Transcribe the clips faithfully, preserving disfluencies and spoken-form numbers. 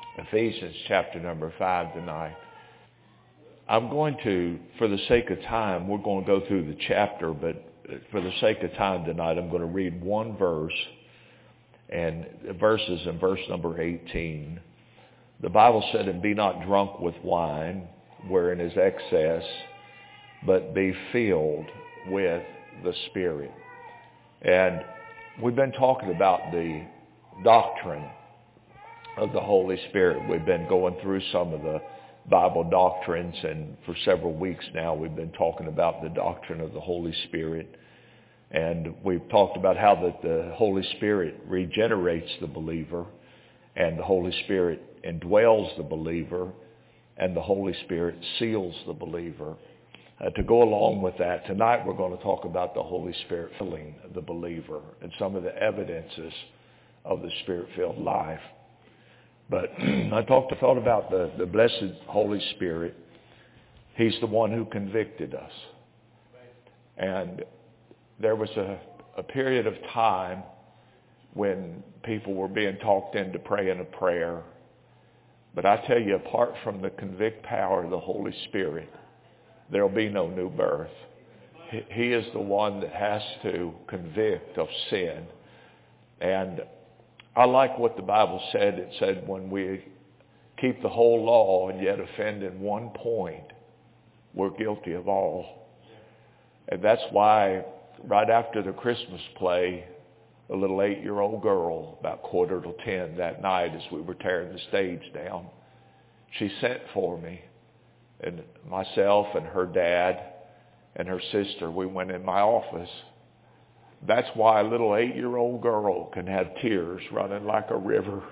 Ephesians chapter number five tonight. I'm going to, for the sake of time, we're going to go through the chapter, but for the sake of time tonight, I'm going to read one verse, and verses in verse number eighteen. The Bible said, "And be not drunk with wine, wherein is excess, but be filled with the Spirit." And we've been talking about the doctrine of the Holy Spirit. We've been going through some of the Bible doctrines, and for several weeks now we've been talking about the doctrine of the Holy Spirit. And we've talked about how that the Holy Spirit regenerates the believer, and the Holy Spirit indwells the believer, and the Holy Spirit seals the believer. Uh, to go along with that, tonight we're going to talk about the Holy Spirit filling the believer and some of the evidences of the Spirit-filled life. But I talked, thought about the, the blessed Holy Spirit. He's the one who convicted us. And there was a, a period of time when people were being talked into praying a prayer. But I tell you, apart from the convict power of the Holy Spirit, there will be no new birth. He, he is the one that has to convict of sin. And I like what the Bible said. It said when we keep the whole law and yet offend in one point, we're guilty of all. And that's why right after the Christmas play, a little eight-year-old girl, about quarter till ten that night as we were tearing the stage down, she sent for me. And myself and her dad and her sister, we went in my office. That's why a little eight-year-old girl can have tears running like a river.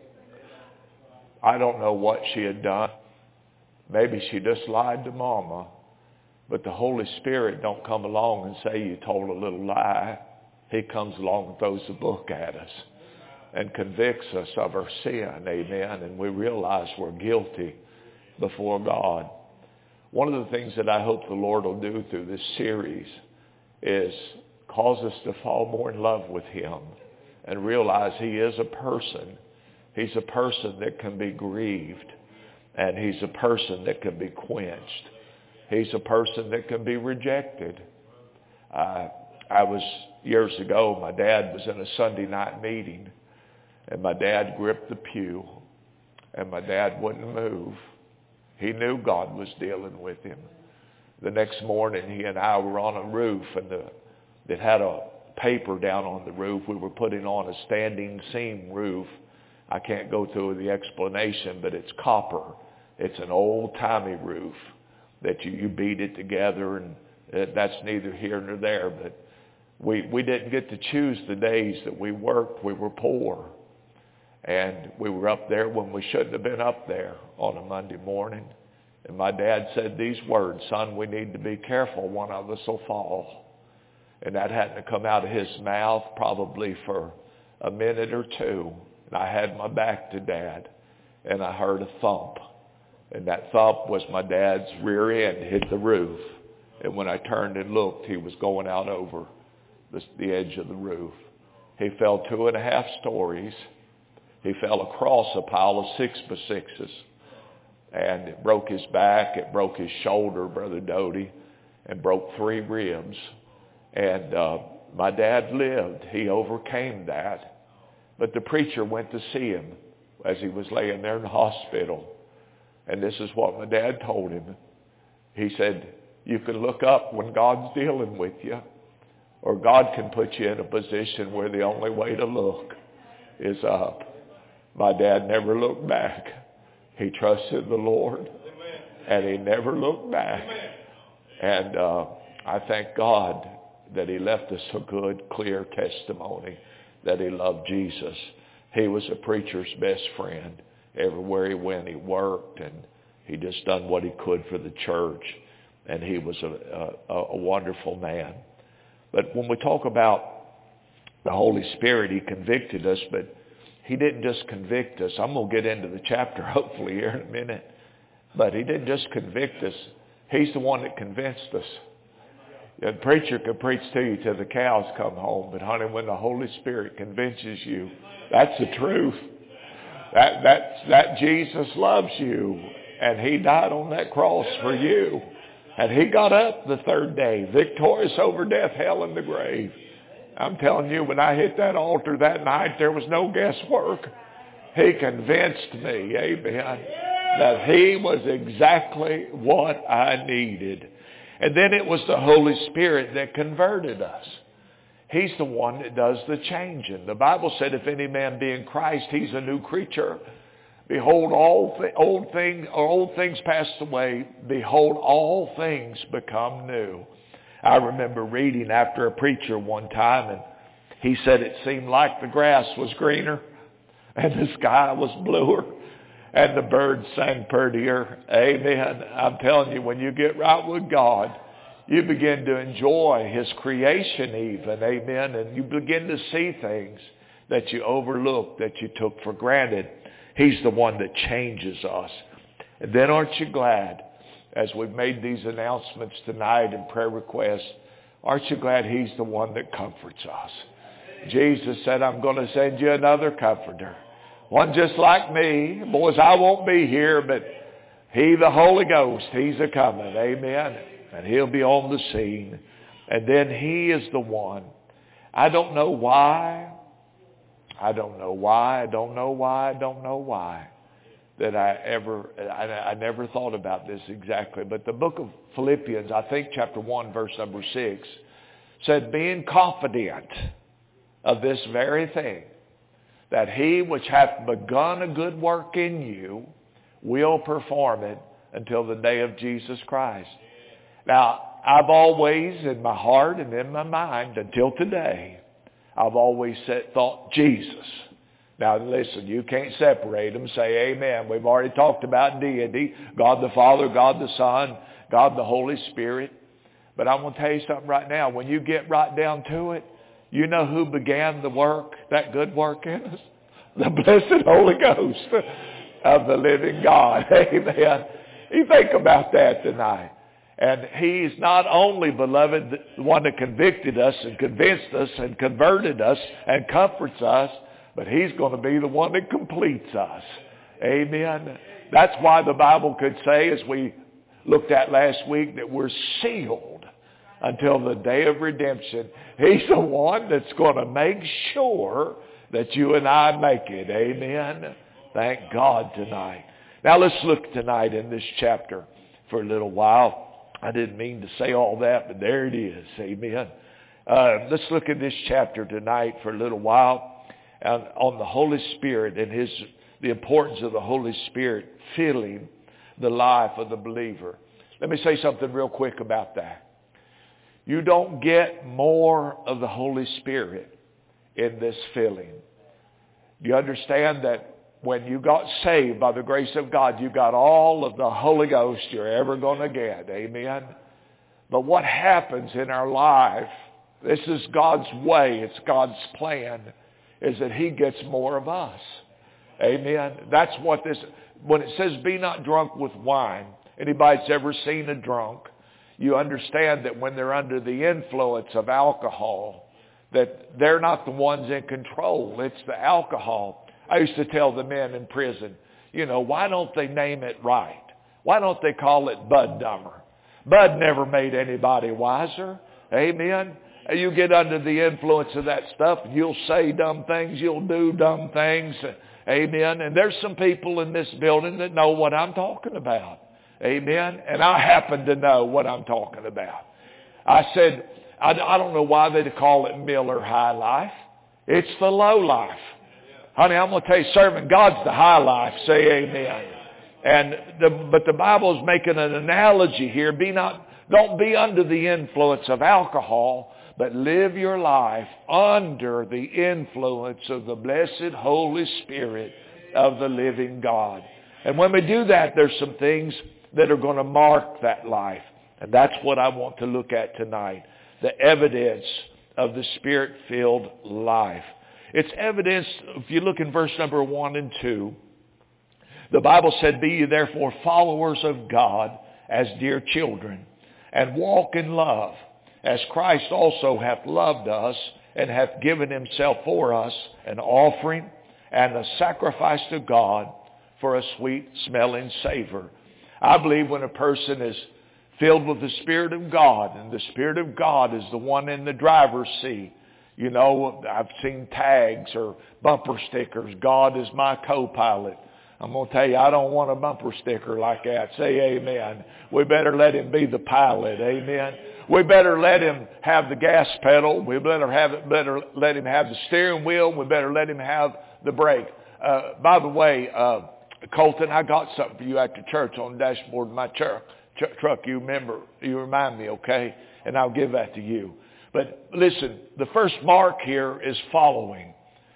I don't know what she had done. Maybe she just lied to Mama. But the Holy Spirit don't come along and say you told a little lie. He comes along and throws the book at us and convicts us of our sin. Amen. And we realize we're guilty before God. One of the things that I hope the Lord will do through this series is cause us to fall more in love with Him and realize He is a person. He's a person that can be grieved, and He's a person that can be quenched. He's a person that can be rejected. Uh, I was, years ago, my dad was in a Sunday night meeting, and my dad gripped the pew, and my dad wouldn't move. He knew God was dealing with him. The next morning, he and I were on a roof, and the It had a paper down on the roof. We were putting on a standing seam roof. I can't go through the explanation, but it's copper. It's an old-timey roof that you, you beat it together, and uh, that's neither here nor there. But we, we didn't get to choose the days that we worked. We were poor. And we were up there when we shouldn't have been up there on a Monday morning. And my dad said these words, "Son, we need to be careful. One of us will fall." And that hadn't come out of his mouth probably for a minute or two. And I had my back to Dad, and I heard a thump. And that thump was my dad's rear end hit the roof. And when I turned and looked, he was going out over the, the edge of the roof. He fell two and a half stories. He fell across a pile of six by sixes. And it broke his back. It broke his shoulder, Brother Doty, and broke three ribs. And uh, my dad lived. He overcame that. But the preacher went to see him as he was laying there in the hospital. And this is what my dad told him. He said, "You can look up when God's dealing with you, or God can put you in a position where the only way to look is up." My dad never looked back. He trusted the Lord, and he never looked back. And uh, I thank God that he left us a good, clear testimony that he loved Jesus. He was a preacher's best friend. Everywhere he went, he worked, and he just done what he could for the church. And he was a, a, a wonderful man. But when we talk about the Holy Spirit, he convicted us, but he didn't just convict us. I'm going to get into the chapter hopefully here in a minute. But he didn't just convict us. He's the one that convinced us. The preacher can preach to you till the cows come home. But honey, when the Holy Spirit convinces you, that's the truth. That, that, that Jesus loves you, and he died on that cross for you. And he got up the third day, victorious over death, hell, and the grave. I'm telling you, when I hit that altar that night, there was no guesswork. He convinced me, amen, that he was exactly what I needed. And then it was the Holy Spirit that converted us. He's the one that does the changing. The Bible said, if any man be in Christ, he's a new creature. Behold, all th- old things, old things passed away. Behold, all things become new. I remember reading after a preacher one time, and he said it seemed like the grass was greener, and the sky was bluer, and the birds sang prettier. Amen. I'm telling you, when you get right with God, you begin to enjoy his creation even. Amen. And you begin to see things that you overlooked, that you took for granted. He's the one that changes us. And then aren't you glad, as we've made these announcements tonight and prayer requests, aren't you glad he's the one that comforts us? Jesus said, I'm going to send you another comforter. One just like me. Boys, I won't be here, but he, the Holy Ghost, he's a-coming. Amen. And he'll be on the scene. And then he is the one. I don't know why. I don't know why. I don't know why. I don't know why. That I ever, I, I never thought about this exactly. But the book of Philippians, I think chapter one, verse number six, said, being confident of this very thing, that he which hath begun a good work in you will perform it until the day of Jesus Christ. Now, I've always, in my heart and in my mind, until today, I've always said, thought Jesus. Now listen, you can't separate them. Say amen. We've already talked about deity. God the Father, God the Son, God the Holy Spirit. But I'm going to tell you something right now. When you get right down to it, you know who began the work, that good work in us? The blessed Holy Ghost of the living God. Amen. You think about that tonight. And he's not only, beloved, the one that convicted us and convinced us and converted us and comforts us, but he's going to be the one that completes us. Amen. That's why the Bible could say, as we looked at last week, that we're sealed until the day of redemption. He's the one that's going to make sure that you and I make it. Amen. Thank God tonight. Now let's look tonight in this chapter for a little while. I didn't mean to say all that, but there it is. Amen. Uh, let's look at this chapter tonight for a little while. And on the Holy Spirit and his the importance of the Holy Spirit filling the life of the believer. Let me say something real quick about that. You don't get more of the Holy Spirit in this filling. Do you understand that when you got saved by the grace of God, you got all of the Holy Ghost you're ever going to get? Amen. But what happens in our life, this is God's way, it's God's plan, is that he gets more of us. Amen. That's what this, when it says be not drunk with wine, anybody that's ever seen a drunk, you understand that when they're under the influence of alcohol, that they're not the ones in control. It's the alcohol. I used to tell the men in prison, you know, why don't they name it right? Why don't they call it Bud Dumber? Bud never made anybody wiser. Amen. You get under the influence of that stuff, you'll say dumb things, you'll do dumb things. Amen. And there's some people in this building that know what I'm talking about. Amen. And I happen to know what I'm talking about. I said, I, I don't know why they call it Miller High Life. It's the low life. Honey, I'm going to tell you, serving God's the high life. Say amen. And the, but the Bible is making an analogy here. Be not, don't be under the influence of alcohol, but live your life under the influence of the blessed Holy Spirit of the living God. And when we do that, there's some things that are going to mark that life. And that's what I want to look at tonight. The evidence of the Spirit-filled life. It's evidence, if you look in verse number one and two, the Bible said, be ye therefore followers of God as dear children, and walk in love, as Christ also hath loved us, and hath given himself for us, an offering and a sacrifice to God for a sweet smelling savor. I believe when a person is filled with the Spirit of God, and the Spirit of God is the one in the driver's seat. You know, I've seen tags or bumper stickers. God is my co-pilot. I'm going to tell you, I don't want a bumper sticker like that. Say amen. We better let him be the pilot. Amen. We better let him have the gas pedal. We better have it. Better let him have the steering wheel. We better let him have the brake. Uh, by the way, uh, Colton, I got something for you after church on the dashboard of my truck. Truck, you remember, you remind me, okay? And I'll give that to you. But listen, the first mark here is following.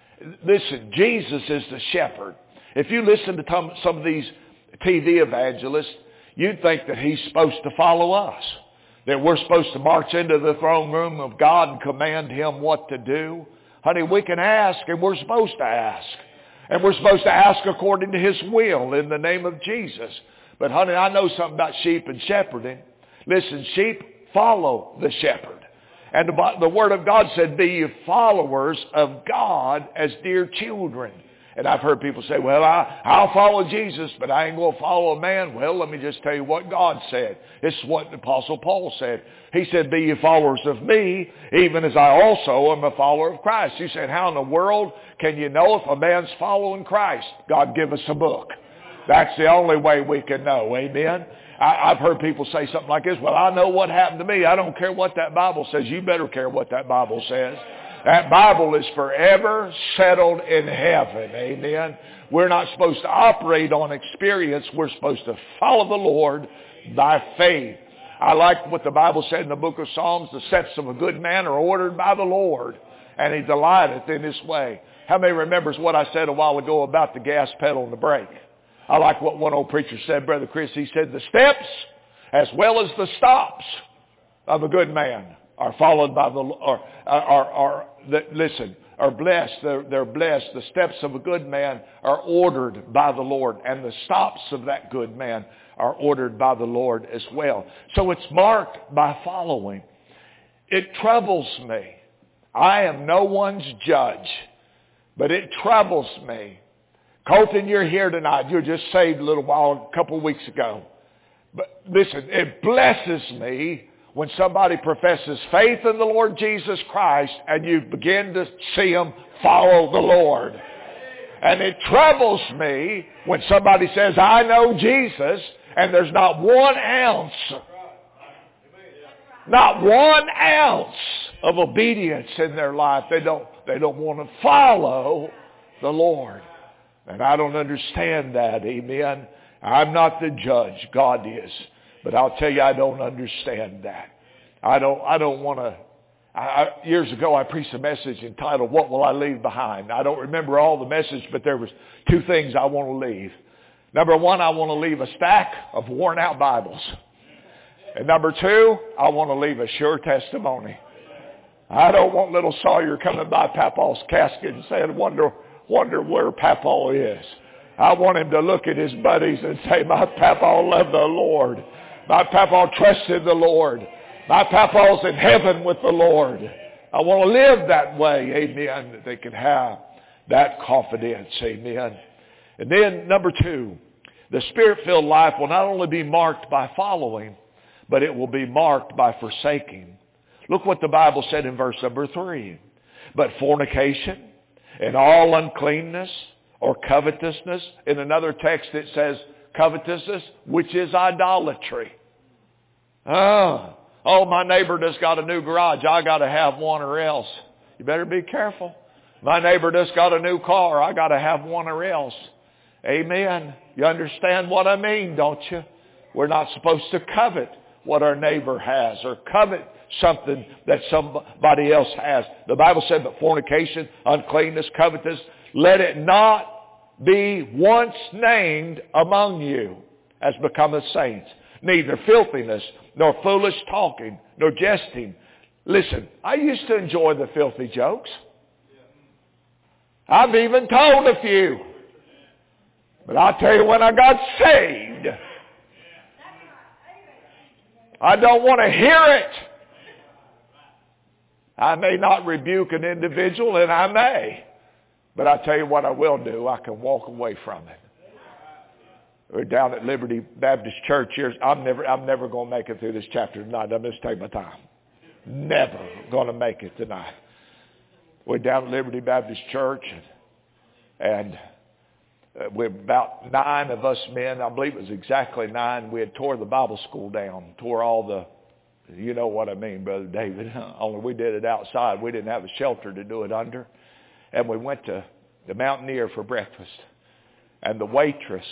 Listen, Jesus is the shepherd. If you listen to some of these T V evangelists, you'd think that he's supposed to follow us. That we're supposed to march into the throne room of God and command him what to do. Honey, we can ask, and we're supposed to ask. And we're supposed to ask according to his will in the name of Jesus. But honey, I know something about sheep and shepherding. Listen, sheep follow the shepherd. And the, the Word of God said, be ye followers of God as dear children. And I've heard people say, well, I, I'll follow Jesus, but I ain't going to follow a man. Well, let me just tell you what God said. This is what the Apostle Paul said. He said, be ye followers of me, even as I also am a follower of Christ. He said, how in the world can you know if a man's following Christ? God give us a book. That's the only way we can know. Amen. I, I've heard people say something like this. Well, I know what happened to me. I don't care what that Bible says. You better care what that Bible says. That Bible is forever settled in heaven. Amen. We're not supposed to operate on experience. We're supposed to follow the Lord by faith. I like what the Bible said in the book of Psalms. The steps of a good man are ordered by the Lord, and he delighteth in his way. How many remembers what I said a while ago about the gas pedal and the brake? I like what one old preacher said, Brother Chris. He said, the steps as well as the stops of a good man are followed by the, or are, are, are the, listen, are blessed. They're, they're blessed. The steps of a good man are ordered by the Lord, and the stops of that good man are ordered by the Lord as well. So it's marked by following. It troubles me. I am no one's judge, but it troubles me. Colton, you're here tonight. You're just saved a little while, a couple of weeks ago. But listen, it blesses me when somebody professes faith in the Lord Jesus Christ and you begin to see them follow the Lord. And it troubles me when somebody says, I know Jesus, and there's not one ounce, not one ounce of obedience in their life. They don't, they don't want to follow the Lord. And I don't understand that, amen. I'm not the judge, God is. But I'll tell you, I don't understand that. I don't, I don't want to, I, years ago I preached a message entitled, What Will I Leave Behind? I don't remember all the message, but there was two things I want to leave. Number one, I want to leave a stack of worn out Bibles. And number two, I want to leave a sure testimony. I don't want little Sawyer coming by Papaw's casket and saying, wonder, wonder where Papaw is. I want him to look at his buddies and say, my Papaw loved the Lord. My Papaw trusted the Lord. My Papaw's in heaven with the Lord. I want to live that way, amen, that they can have that confidence, amen. And then number two, the Spirit-filled life will not only be marked by following, but it will be marked by forsaking. Look what the Bible said in verse number three. But fornication and all uncleanness or covetousness. In another text it says covetousness, which is idolatry. Oh, oh, my neighbor just got a new garage. I got to have one or else. You better be careful. My neighbor just got a new car. I got to have one or else. Amen. You understand what I mean, don't you? We're not supposed to covet what our neighbor has or covet something that somebody else has. The Bible said, but fornication, uncleanness, covetousness, let it not be once named among you as becometh saints. Neither filthiness, nor foolish talking, nor jesting. Listen, I used to enjoy the filthy jokes. I've even told a few. But I'll tell you, when I got saved, I don't want to hear it. I may not rebuke an individual, and I may. But I tell you what I will do. I can walk away from it. We're down at Liberty Baptist Church here. I'm never, I'm never going to make it through this chapter tonight. I'm just taking my time. Never going to make it tonight. We're down at Liberty Baptist Church, and, and we're about nine of us men. I believe it was exactly nine. We had tore the Bible school down, tore all the, you know what I mean, Brother David. Only we did it outside. We didn't have a shelter to do it under. And we went to the Mountaineer for breakfast. And the waitress,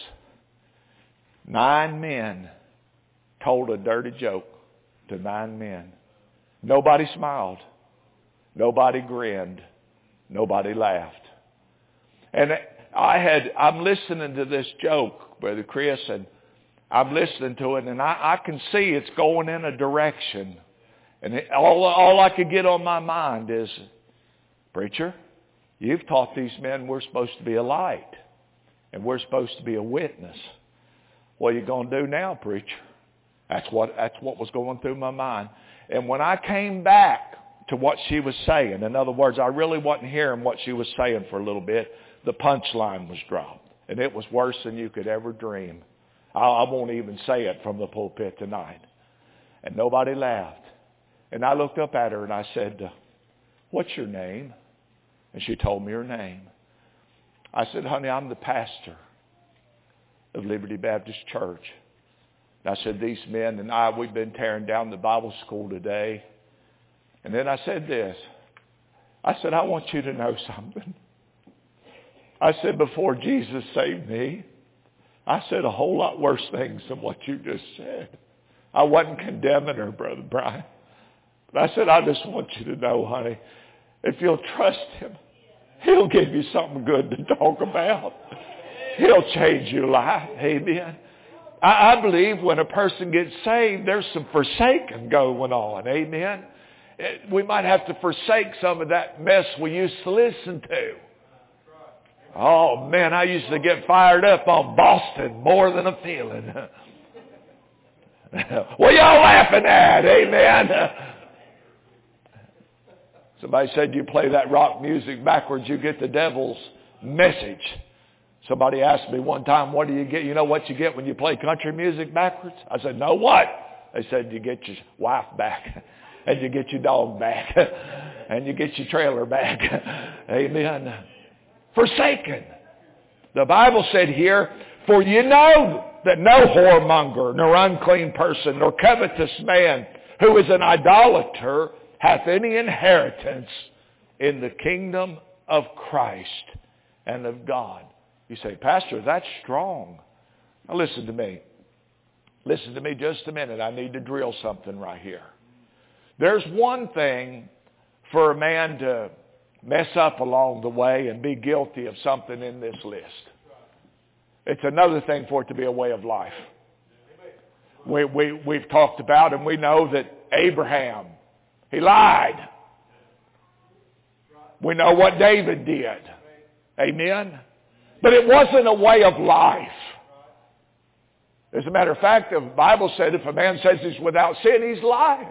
nine men, told a dirty joke to nine men. Nobody smiled. Nobody grinned. Nobody laughed. And I had, I'm listening to this joke, Brother Chris, and I'm listening to it, and I, I can see it's going in a direction. And it, all, all I could get on my mind is, preacher, you've taught these men we're supposed to be a light, and we're supposed to be a witness. What are you going to do now, preacher? That's what, that's what was going through my mind. And when I came back to what she was saying, in other words, I really wasn't hearing what she was saying for a little bit, the punchline was dropped. And it was worse than you could ever dream. I, I won't even say it from the pulpit tonight. And nobody laughed. And I looked up at her and I said, what's your name? And she told me her name. I said, honey, I'm the pastor of Liberty Baptist Church. And I said, these men and I, we've been tearing down the Bible school today. And then I said this. I said, I want you to know something. I said, before Jesus saved me, I said a whole lot worse things than what you just said. I wasn't condemning her, Brother Brian. But I said, I just want you to know, honey, if you'll trust him, he'll give you something good to talk about. He'll change your life. Amen. I, I believe when a person gets saved, there's some forsaking going on. Amen. It, we might have to forsake some of that mess we used to listen to. Oh, man, I used to get fired up on Boston more than a feeling. What y'all laughing at? Amen. Somebody said you play that rock music backwards, you get the devil's message. Somebody asked me one time, what do you get? You know what you get when you play country music backwards? I said, no, what? They said, you get your wife back, and you get your dog back, and you get your trailer back. Amen. Forsaken. The Bible said here, for you know that no whoremonger, nor unclean person, nor covetous man, who is an idolater, hath any inheritance in the kingdom of Christ and of God. You say, Pastor, that's strong. Now listen to me. Listen to me just a minute. I need to drill something right here. There's one thing for a man to mess up along the way and be guilty of something in this list. It's another thing for it to be a way of life. We, we, we've talked about and we know that Abraham, he lied. We know what David did. Amen? But it wasn't a way of life. As a matter of fact, the Bible said if a man says he's without sin, he's lying.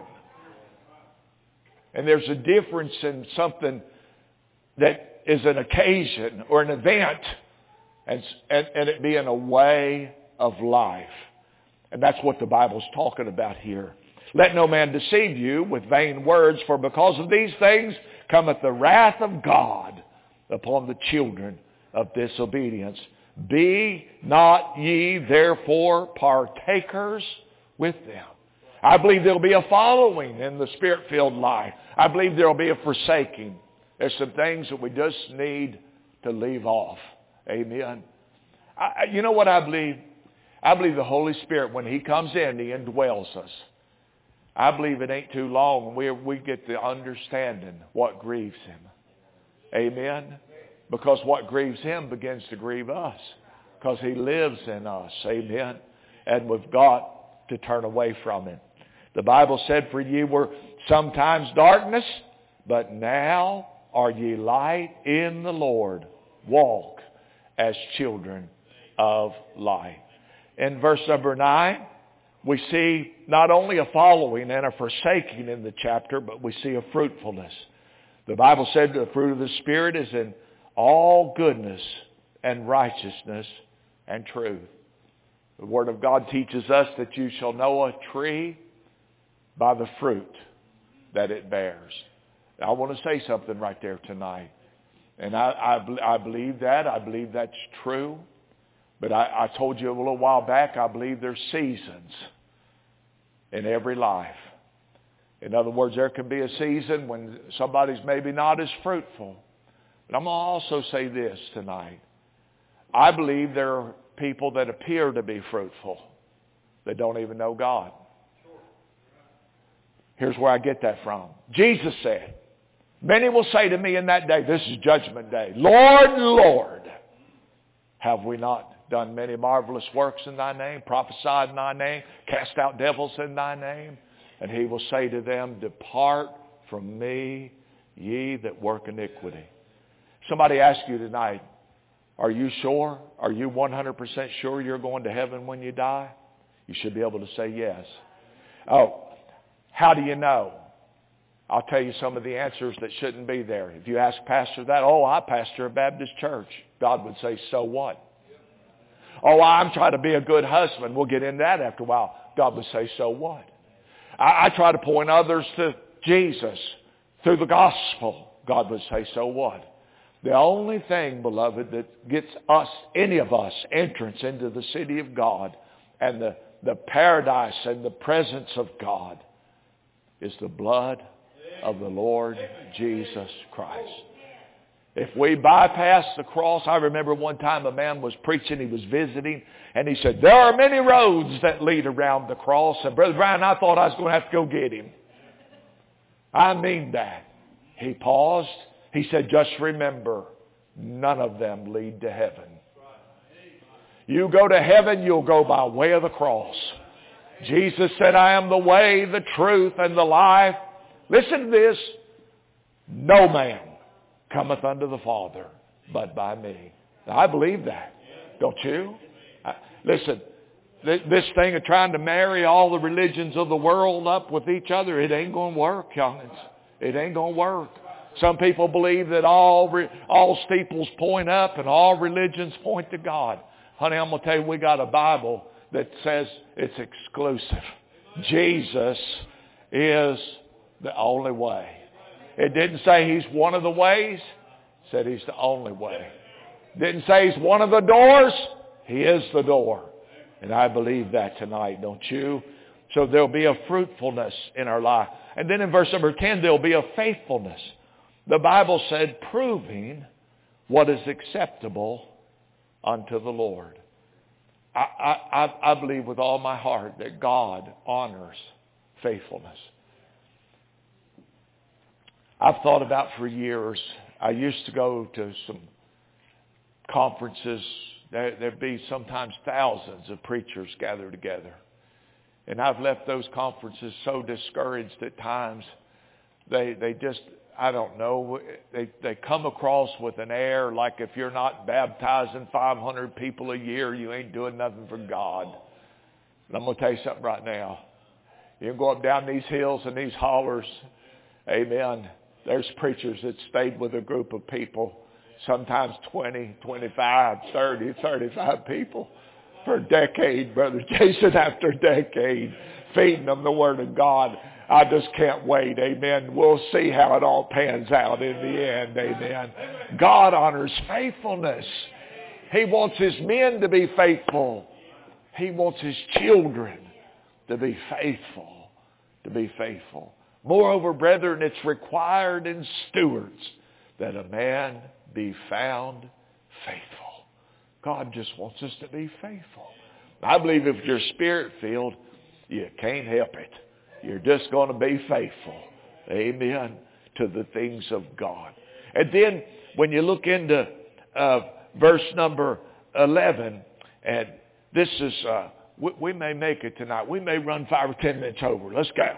And there's a difference in something that is an occasion or an event and, and, and it being a way of life. And that's what the Bible's talking about here. Let no man deceive you with vain words, for because of these things cometh the wrath of God upon the children of disobedience. Be not ye therefore partakers with them. I believe there'll be a following in the Spirit-filled life. I believe there'll be a forsaking. There's some things that we just need to leave off. Amen. I, you know what I believe? I believe the Holy Spirit, when He comes in, He indwells us. I believe it ain't too long we we get the understanding what grieves Him. Amen. Because what grieves Him begins to grieve us. Because He lives in us. Amen. And we've got to turn away from Him. The Bible said, for ye were sometimes darkness, but now are ye light in the Lord. Walk as children of light. In verse number nine, we see not only a following and a forsaking in the chapter, but we see a fruitfulness. The Bible said the fruit of the Spirit is in all goodness and righteousness and truth. The Word of God teaches us that you shall know a tree by the fruit that it bears. I want to say something right there tonight. And I, I, I believe that. I believe that's true. But I, I told you a little while back, I believe there's seasons in every life. In other words, there can be a season when somebody's maybe not as fruitful. But I'm going to also say this tonight. I believe there are people that appear to be fruitful that don't even know God. Here's where I get that from. Jesus said, many will say to me in that day, this is judgment day, Lord, Lord, have we not done many marvelous works in thy name, prophesied in thy name, cast out devils in thy name? And he will say to them, depart from me, ye that work iniquity. Somebody asked you tonight, are you sure? Are you one hundred percent sure you're going to heaven when you die? You should be able to say yes. Oh, how do you know? I'll tell you some of the answers that shouldn't be there. If you ask pastor that, oh, I pastor a Baptist church. God would say, so what? Oh, I'm trying to be a good husband. We'll get into that after a while. God would say, so what? I, I try to point others to Jesus through the gospel. God would say, so what? The only thing, beloved, that gets us, any of us, entrance into the city of God and the, the paradise and the presence of God is the blood of the Lord Jesus Christ. If we bypass the cross, I remember one time a man was preaching, he was visiting, and he said, there are many roads that lead around the cross. And Brother Brian, I thought I was going to have to go get him. I mean that. He paused. He said, just remember, none of them lead to heaven. You go to heaven, you'll go by way of the cross. Jesus said, I am the way, the truth, and the life. Listen to this. No man cometh unto the Father but by me. Now, I believe that. Don't you? I, listen, th- this thing of trying to marry all the religions of the world up with each other, it ain't going to work, young'uns. It ain't going to work. Some people believe that all re- all steeples point up and all religions point to God. Honey, I'm going to tell you, we got a Bible that says it's exclusive. Jesus is the only way. It didn't say he's one of the ways. It said he's the only way. It didn't say he's one of the doors. He is the door. And I believe that tonight, don't you? So there'll be a fruitfulness in our life. And then in verse number ten, there'll be a faithfulness. The Bible said, proving what is acceptable unto the Lord. I, I, I believe with all my heart that God honors faithfulness. I've thought about for years, I used to go to some conferences. There, there'd be sometimes thousands of preachers gathered together. And I've left those conferences so discouraged at times. They, they just, I don't know, they, they come across with an air like if you're not baptizing five hundred people a year, you ain't doing nothing for God. And I'm going to tell you something right now. You can go up down these hills and these hollers. Amen. There's preachers that stayed with a group of people, sometimes twenty, twenty-five, thirty, thirty-five people for a decade, Brother Jason, after a decade, feeding them the Word of God. I just can't wait. Amen. We'll see how it all pans out in the end. Amen. God honors faithfulness. He wants His men to be faithful. He wants His children to be faithful. To be faithful. Moreover, brethren, it's required in stewards that a man be found faithful. God just wants us to be faithful. I believe if you're Spirit-filled, you can't help it. You're just going to be faithful. Amen. To the things of God. And then when you look into uh, verse number eleven, and this is, uh, we, we may make it tonight. We may run five or ten minutes over. Let's go.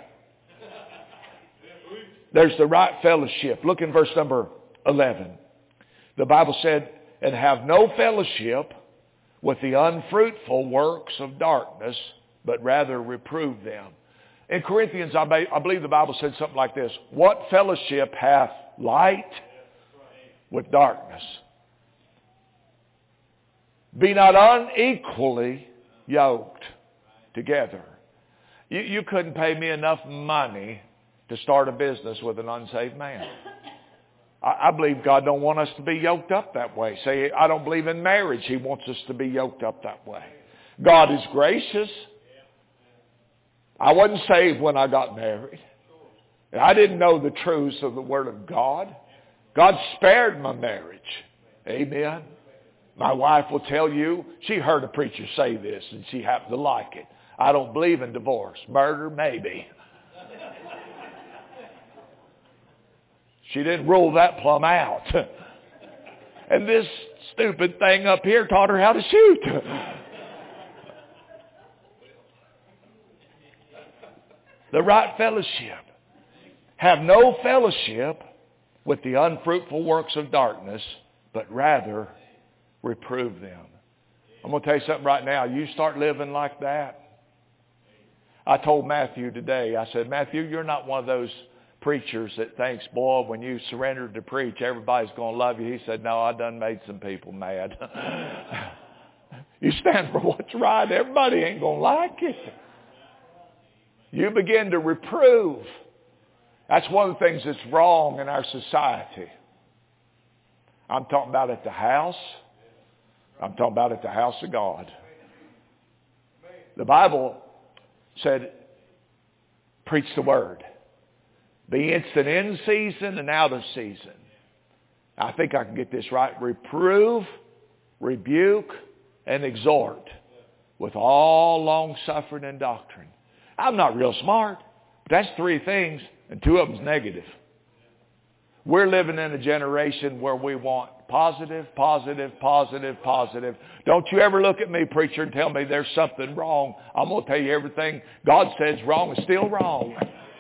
There's the right fellowship. Look in verse number eleven. The Bible said, and have no fellowship with the unfruitful works of darkness, but rather reprove them. In Corinthians, I, be, I believe the Bible said something like this. What fellowship hath light with darkness? Be not unequally yoked together. You, you couldn't pay me enough money to start a business with an unsaved man. I, I believe God don't want us to be yoked up that way. Say, I don't believe in marriage. He wants us to be yoked up that way. God is gracious. I wasn't saved when I got married. I didn't know the truths of the Word of God. God spared my marriage. Amen. My wife will tell you, she heard a preacher say this and she happened to like it. I don't believe in divorce. Murder, maybe. She didn't rule that plumb out. And this stupid thing up here taught her how to shoot. The right fellowship. Have no fellowship with the unfruitful works of darkness, but rather reprove them. I'm going to tell you something right now. You start living like that. I told Matthew today, I said, Matthew, you're not one of those preachers that thinks, boy, when you surrender to preach, everybody's going to love you. He said, no, I done made some people mad. You stand for what's right. Everybody ain't going to like it. You begin to reprove. That's one of the things that's wrong in our society. I'm talking about at the house. I'm talking about at the house of God. The Bible said, preach the word. Be instant in season and out of season. I think I can get this right. Reprove, rebuke, and exhort with all long suffering and doctrine. I'm not real smart, but that's three things, and two of them's negative. We're living in a generation where we want positive, positive, positive, positive. Don't you ever look at me, preacher, and tell me there's something wrong. I'm going to tell you everything God says wrong is still wrong.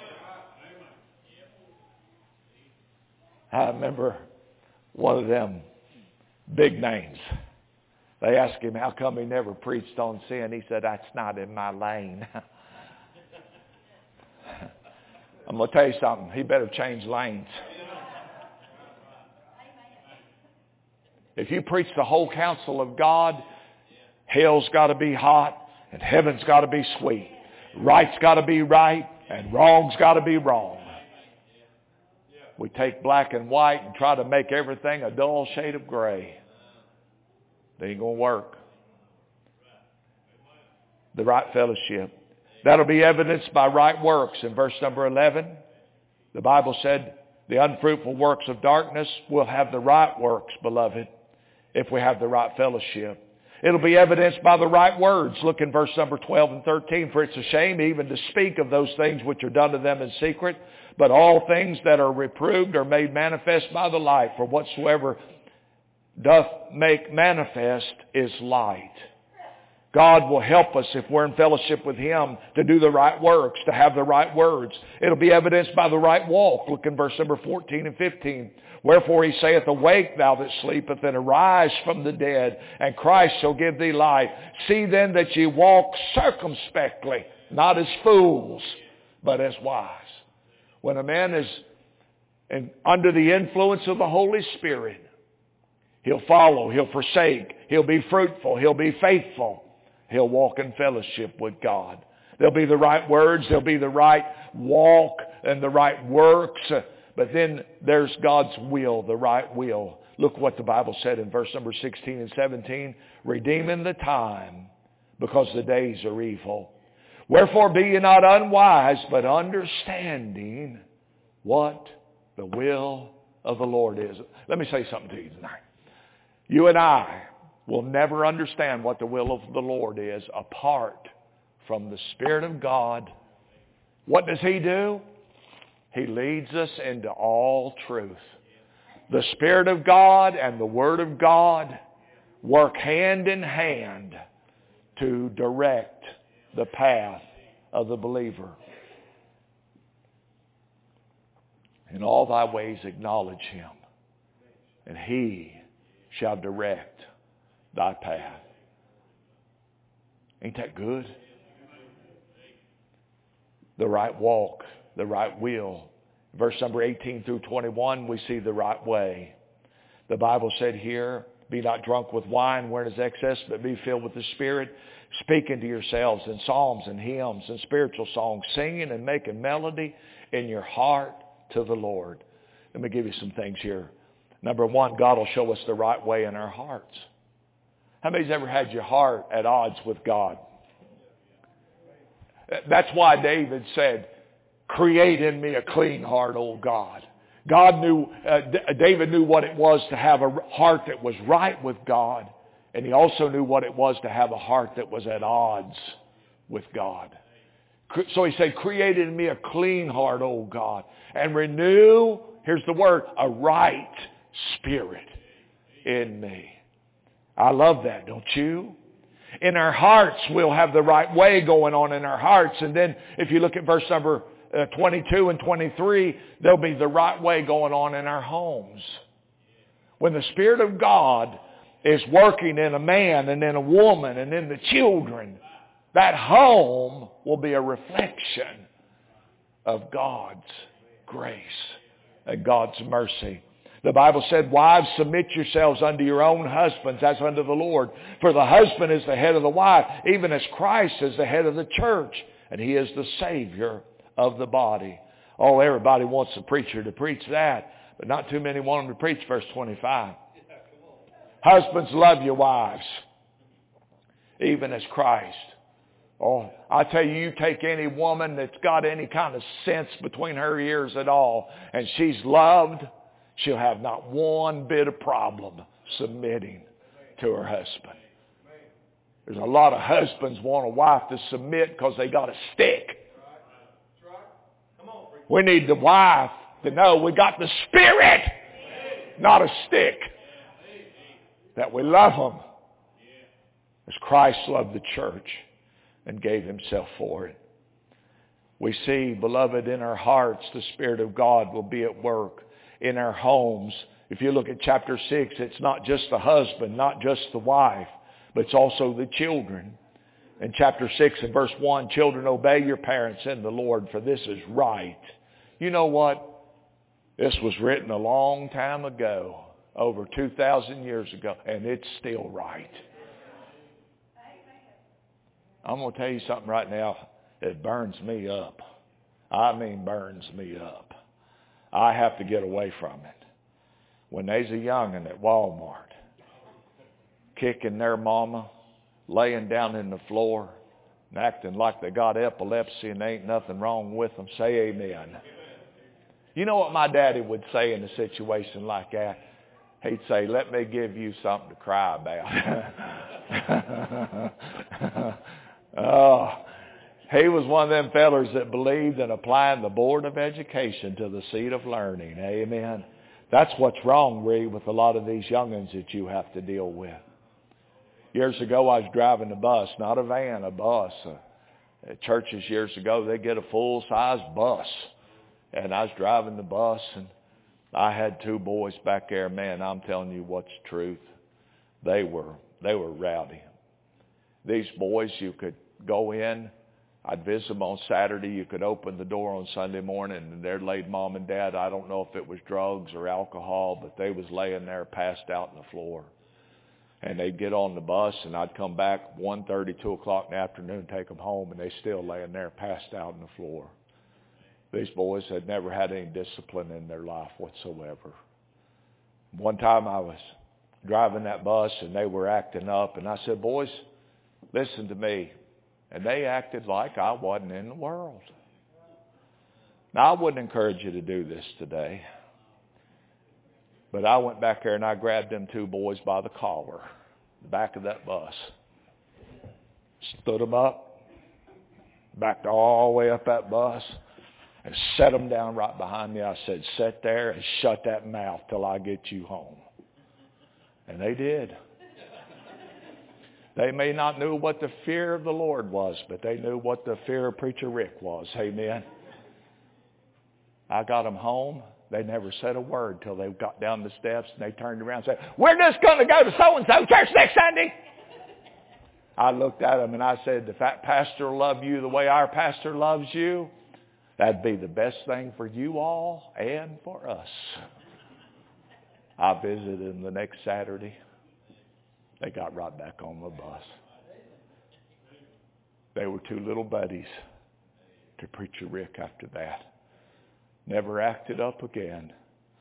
I remember one of them big names. They asked him how come he never preached on sin. He said, that's not in my lane. I'm going to tell you something. He better change lanes. If you preach the whole counsel of God, hell's got to be hot and heaven's got to be sweet. Right's got to be right and wrong's got to be wrong. We take black and white and try to make everything a dull shade of gray. It ain't going to work. The right fellowship. That'll be evidenced by right works. In verse number eleven, the Bible said, the unfruitful works of darkness will have the right works, beloved, if we have the right fellowship. It'll be evidenced by the right words. Look in verse number twelve and thirteen. For it's a shame even to speak of those things which are done to them in secret. But all things that are reproved are made manifest by the light. For whatsoever doth make manifest is light. God will help us if we're in fellowship with Him to do the right works, to have the right words. It'll be evidenced by the right walk. Look in verse number fourteen and fifteen. Wherefore He saith, awake thou that sleepeth, and arise from the dead, and Christ shall give thee light. See then that ye walk circumspectly, not as fools, but as wise. When a man is in, under the influence of the Holy Spirit, he'll follow, he'll forsake, he'll be fruitful, he'll be faithful. He'll walk in fellowship with God. There'll be the right words, there'll be the right walk and the right works. But then there's God's will, the right will. Look what the Bible said in verse number sixteen and seventeen. Redeeming the time, because the days are evil. Wherefore be ye not unwise, but understanding what the will of the Lord is. Let me say something to you tonight. You and I will never understand what the will of the Lord is apart from the Spirit of God. What does He do? He leads us into all truth. The Spirit of God and the Word of God work hand in hand to direct the path of the believer. In all thy ways acknowledge Him, and He shall direct thy path. Ain't that good? The right walk, the right will. Verse number eighteen through twenty-one, we see the right way. The Bible said here, Be not drunk with wine wherein is excess, but be filled with the Spirit, speaking to yourselves in psalms and hymns and spiritual songs, singing and making melody in your heart to the Lord. Let me give you some things here. Number one, God will show us the right way in our hearts. How many's ever had your heart at odds with God? That's why David said, create in me a clean heart, O God. God knew, uh, David knew what it was to have a heart that was right with God. And he also knew what it was to have a heart that was at odds with God. So he said, create in me a clean heart, O God. And renew, here's the word, a right spirit in me. I love that, don't you? In our hearts, we'll have the right way going on in our hearts. And then if you look at verse number uh, twenty-two and twenty-three, there'll be the right way going on in our homes. When the Spirit of God is working in a man and in a woman and in the children, that home will be a reflection of God's grace and God's mercy. The Bible said, wives, submit yourselves unto your own husbands as unto the Lord. For the husband is the head of the wife, even as Christ is the head of the church. And he is the Savior of the body. Oh, everybody wants the preacher to preach that. But not too many want him to preach verse twenty-five. Husbands, love your wives, even as Christ. Oh, I tell you, you take any woman that's got any kind of sense between her ears at all, and she's loved, she'll have not one bit of problem submitting to her husband. There's a lot of husbands want a wife to submit because they got a stick. We need the wife to know we got the Spirit, not a stick. That we love them as Christ loved the church and gave himself for it. We see, beloved, in our hearts, the Spirit of God will be at work in our homes. If you look at chapter six, it's not just the husband, not just the wife, but it's also the children. In chapter six and verse one, children, obey your parents in the Lord, for this is right. You know what? This was written a long time ago, over two thousand years ago, and it's still right. I'm going to tell you something right now that burns me up. I mean burns me up. I have to get away from it. When there's a young'un at Walmart kicking their mama, laying down in the floor, and acting like they got epilepsy and there ain't nothing wrong with them, say amen. You know what my daddy would say in a situation like that? He'd say, let me give you something to cry about. Oh, he was one of them fellers that believed in applying the Board of Education to the seat of learning. Amen. That's what's wrong, Ree, with a lot of these young'uns that you have to deal with. Years ago, I was driving a bus, not a van, a bus. Uh, at churches years ago, they get a full-size bus. And I was driving the bus, and I had two boys back there. Man, I'm telling you what's the truth. They were, they were rowdy. These boys, you could go in. I'd visit them on Saturday. You could open the door on Sunday morning, and there laid mom and dad. I don't know if it was drugs or alcohol, but they was laying there passed out on the floor. And they'd get on the bus, and I'd come back one thirty, two o'clock in the afternoon, take them home, and they still laying there passed out on the floor. These boys had never had any discipline in their life whatsoever. One time I was driving that bus, and they were acting up, and I said, boys, listen to me. And they acted like I wasn't in the world. Now, I wouldn't encourage you to do this today. But I went back there and I grabbed them two boys by the collar, the back of that bus. Stood them up, backed all the way up that bus, and set them down right behind me. I said, sit there and shut that mouth till I get you home. And they did. They may not know what the fear of the Lord was, but they knew what the fear of Preacher Rick was. Amen. I got them home. They never said a word till they got down the steps and they turned around and said, we're just going to go to so-and-so church next Sunday. I looked at them and I said, if that pastor loved you the way our pastor loves you, that'd be the best thing for you all and for us. I visited him the next Saturday. They got right back on the bus. They were two little buddies to Preacher Rick after that. Never acted up again.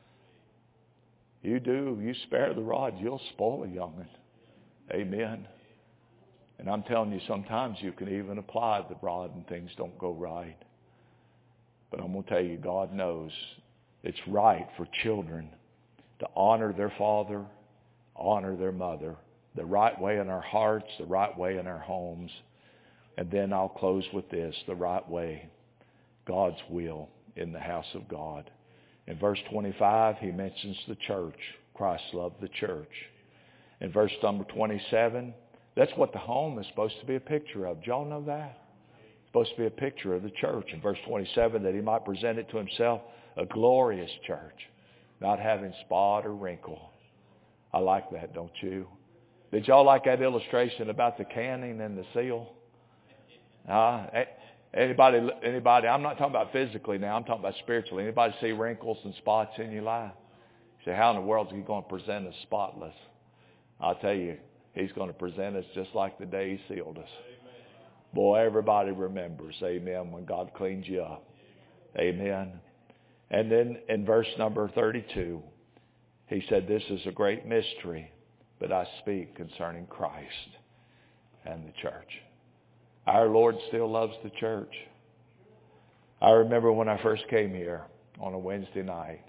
You do, you spare the rod, you'll spoil a young'un. Amen. And I'm telling you, sometimes you can even apply the rod and things don't go right. But I'm going to tell you, God knows it's right for children to honor their father, honor their mother, the right way in our hearts, the right way in our homes. And then I'll close with this, the right way, God's will in the house of God. In verse twenty-five, he mentions the church. Christ loved the church. In verse number twenty-seven, that's what the home is supposed to be a picture of. Did y'all know that? It's supposed to be a picture of the church. In verse twenty-seven, that he might present it to himself a glorious church, not having spot or wrinkle. I like that, don't you? Did y'all like that illustration about the canning and the seal? Uh, anybody, anybody, I'm not talking about physically now, I'm talking about spiritually. Anybody see wrinkles and spots in your life? You say, how in the world is he going to present us spotless? I'll tell you, he's going to present us just like the day he sealed us. Boy, everybody remembers, amen, when God cleans you up. Amen. And then in verse number thirty-two, he said, this is a great mystery, but I speak concerning Christ and the church. Our Lord still loves the church. I remember when I first came here on a Wednesday night,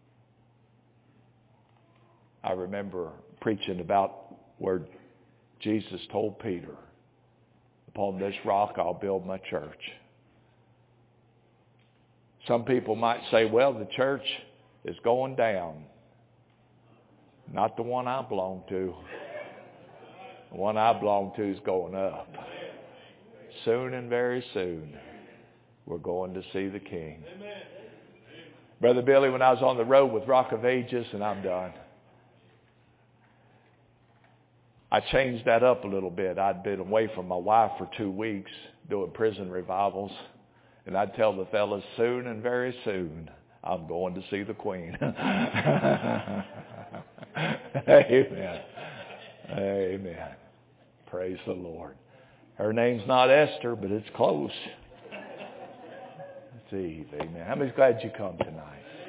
I remember preaching about where Jesus told Peter, upon this rock I'll build my church. Some people might say, well, the church is going down. Not the one I belong to. The one I belong to is going up. Soon and very soon, we're going to see the King. Brother Billy, when I was on the road with Rock of Ages, and I'm done, I changed that up a little bit. I'd been away from my wife for two weeks doing prison revivals. And I'd tell the fellas, soon and very soon, I'm going to see the Queen. Amen. Amen. Praise the Lord. Her name's not Esther, but it's close. It's Eve. Amen. How many's glad you come tonight?